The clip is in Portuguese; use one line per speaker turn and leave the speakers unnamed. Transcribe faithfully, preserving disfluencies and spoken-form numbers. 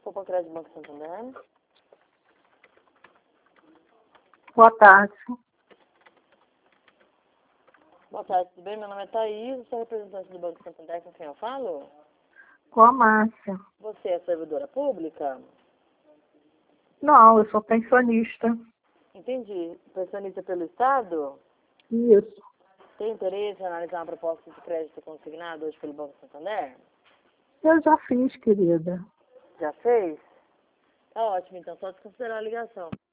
Poupa Crédito Banco Santander.
Boa tarde.
Boa tarde, tudo bem? Meu nome é Thaís, sou representante do Banco Santander, com quem eu falo?
Com a Márcia.
Você é servidora pública?
Não, eu sou pensionista.
Entendi. Pensionista pelo Estado?
Isso.
Tem interesse em analisar uma proposta de crédito consignado hoje pelo Banco Santander?
Eu já fiz, querida.
Já fez? Tá ótimo, então só desconsiderar a ligação.